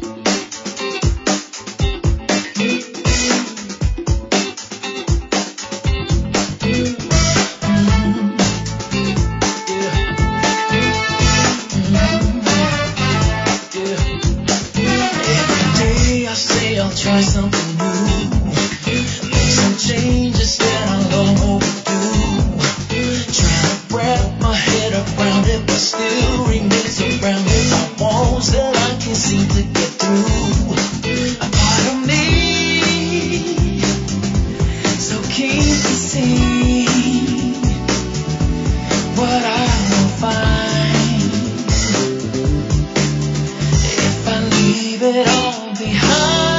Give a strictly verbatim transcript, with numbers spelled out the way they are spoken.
Try something new, make some changes that are long overdue. Trying to wrap my head around it, but still remain surrounded by walls that I can't seem to get through. A part of me so keen to see what I will find if I leave it all behind.